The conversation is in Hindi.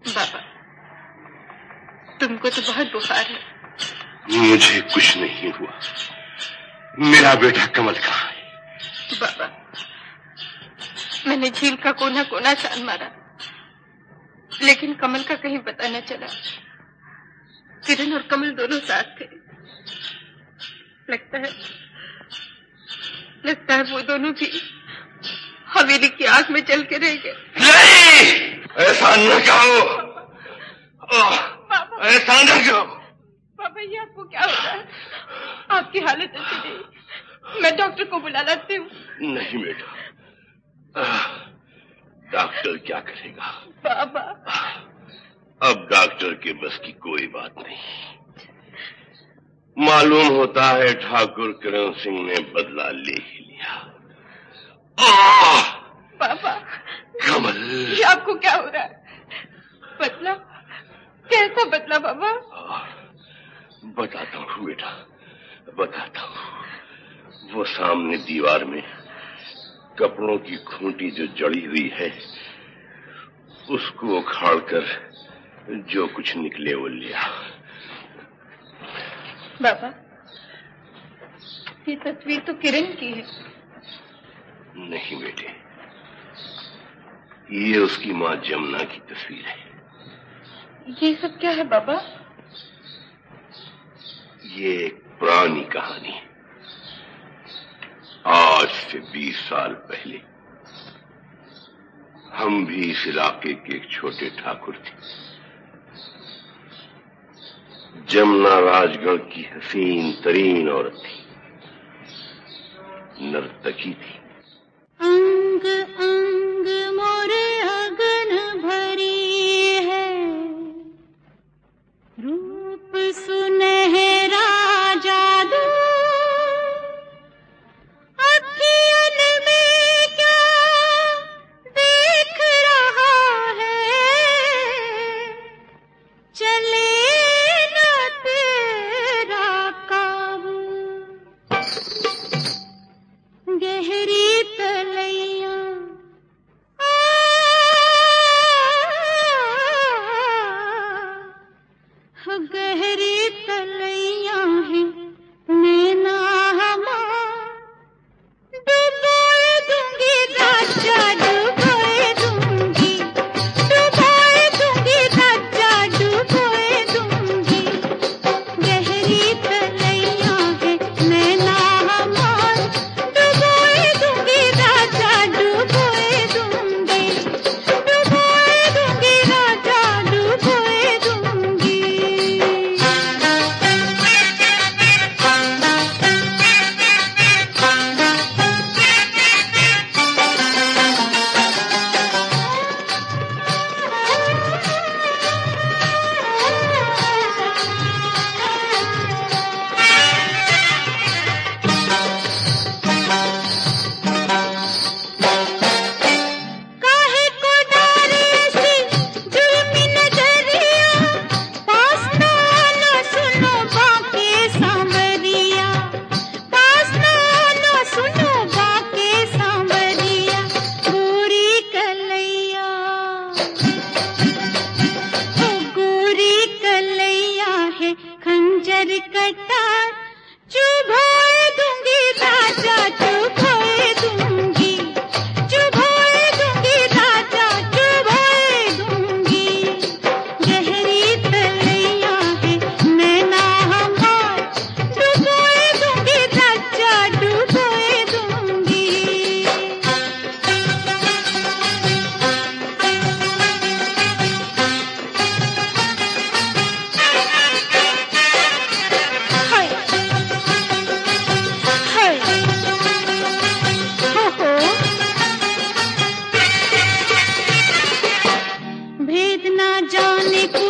बाबा, तुमको तो बहुत बुखार है। मुझे कुछ नहीं हुआ। मेरा बेटा कमल कहाँ है? बाबा, मैंने झील का कोना कोना छान मारा, लेकिन कमल का कहीं पता न चला। किरण और कमल दोनों साथ थे। लगता है वो दोनों भी हवेली की आग में जल के रह गए। नहीं, ऐसा न कहो। ऐसा न कहो। पापा, ये आपको क्या हो रहा है? आपकी हालत अच्छी नहीं। मैं डॉक्टर को बुला लाती हूँ। नहीं बेटा, डॉक्टर क्या करेगा? पापा, अब डॉक्टर के बस की कोई बात नहीं। मालूम होता है ठाकुर किरण सिंह ने बदला ले ही लिया। पापा, कमल, ये आपको क्या हो रहा है? बदला? कैसा बदला बाबा? बताता हूँ बेटा, बताता हूँ। वो सामने दीवार में कपड़ों की खूंटी जो जड़ी हुई है, उसको उखाड़कर जो कुछ निकले वो लिया। बाबा, ये तस्वीर तो किरण की है। नहीं बेटे, ये उसकी माँ जमुना की तस्वीर है। ये सब क्या है बाबा? ये एक पुरानी कहानी है। आज से 20 साल पहले हम भी इस इलाके के एक छोटे ठाकुर थे। जमुना राजगढ़ की हसीन तरीन औरत थी, नर्तकी थी। अंग अंग मोरे अगन भरी है, रूप सुनहरा जादू, अखियन में क्या देख रहा है, चले न तेरा काबू, गहरी तलैया गहरी तलैया है, नैना हमार डुबोए दूंगी राजा, डुबोए दूंगी, डुबोए दूंगी राजा, डुबोए दूंगी, गहरी तलैया है, नैना हमार डुबोए दूंगी राजा, डुबोए दूंगी, डुबोए दूंगी राजा, डुबोए दूंगी। काहे को डारे सी जुल्मी नजरिया, पास ना आना सुनो बाके सांवरिया, पास ना आना सुनो बाके सांवरिया, गोरी कलैया, ओ गोरी कलैया है, खंजर कटार चुभोए दूंगी राजा, चुभोए दूंगी, चुभोए दूंगी राजा, चुभोए दूंगी, गहरी तलैया है, नैना हमार डुबोए दूंगी राजा, डुबोए दूंगी। हाय हाय, हो भेद ना जाने